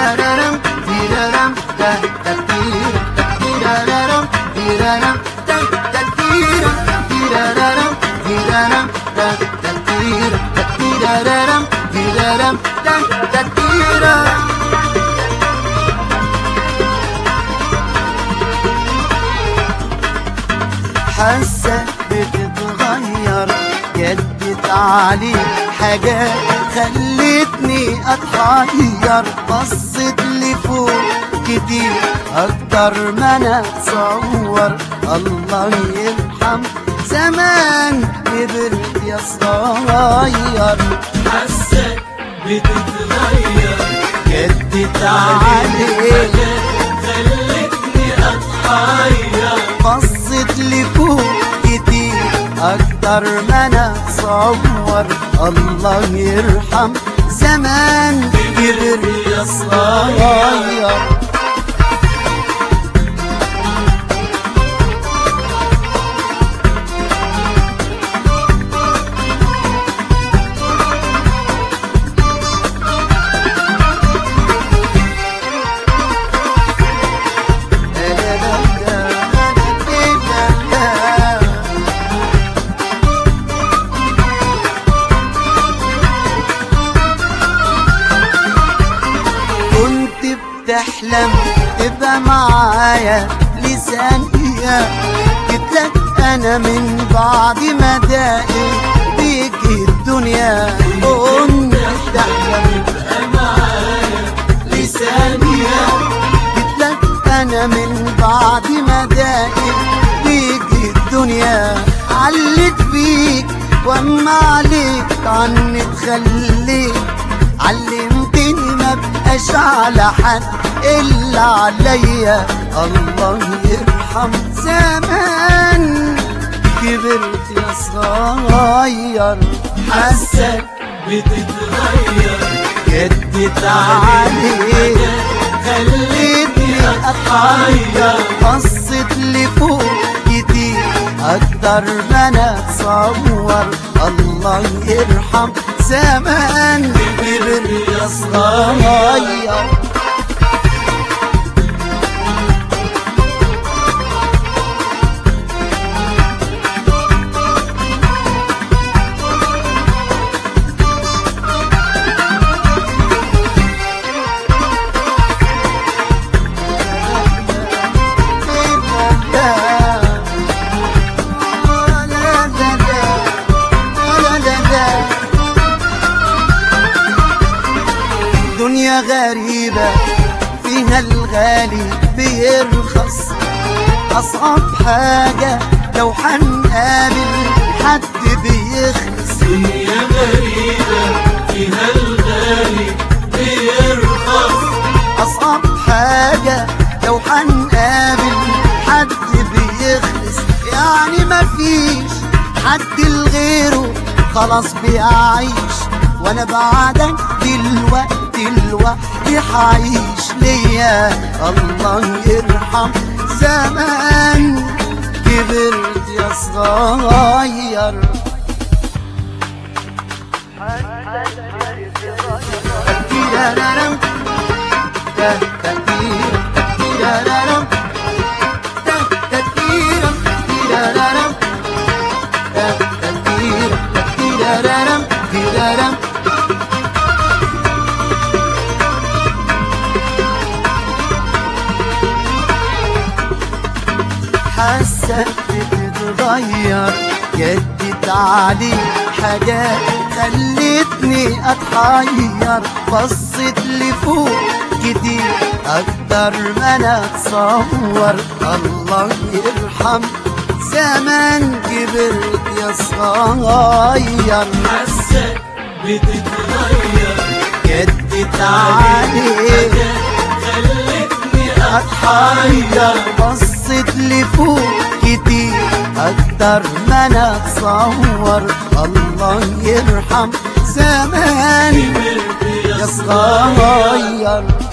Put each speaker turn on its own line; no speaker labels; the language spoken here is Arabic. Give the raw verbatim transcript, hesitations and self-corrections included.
تيرارم تيرارم تا تير تيرارم تيرارم تا تير تيرارم تيرارم تا تير تيرارم تيرارم تا تير. حاسة بتتغير جدت علي حاجات خلتني اتحير، بصيت لفوق كتير اكتر ما انا اتصور. الله يرحم زمان كبرت يا صغير.
حاسة بتتغير
جدت علي
حاجات خلتني اتحير،
بصيت لفوق كتير اكتر ما انا اتصور. الله يرحم زمان كبر يا صغير. تحلم تبقى معايا لثانية، جيتلك انا من بعد ما داقي بيك الدنيا. كنت تحلم
تبقى معايا
لثانية، جيتلك انا من بعد ما داقي بيك الدنيا. علت بيك واما عليك عني تخليك، علمتني ما بقاش على حد إلا عليا. الله يرحم زمان كبرت يا صغير.
حاسك بتتغير
جدت علي
خلتني
اتحير، بصيت لفوق كتير اكتر ما انا اتصور. الله يرحم زمان كبر يا صغير. دنيا غريبة فيها الغالي بيرخص، أصعب حاجة لو حنقابل حد بيخلص.
دنيا غريبة فيها الغالي بيرخص،
أصعب حاجة لو حنقابل حد بيخلص. يعني مفيش حد لغيره خلاص بيعيش، وانا بعدك دلوقتي لوحدي حعيش ليا. الله يرحم زمان كبرت يا صغير. تيرارم تا تير تيرارم تا تيرم تيرارم تا تير تيرارم تيرارم. حاسة بتتغير جدت علي حاجات خلتني اتحير، بصيت لفوق كتير اكتر ما انا اتصور. الله يرحم زمان كبرت يا صغير.
حاسة بتتغير
جدت علي
خلتني
اتحير، بصيت لفوق كتير اكتر ما انا اتصور. الله يرحم زمان
كبرت
يا صغير.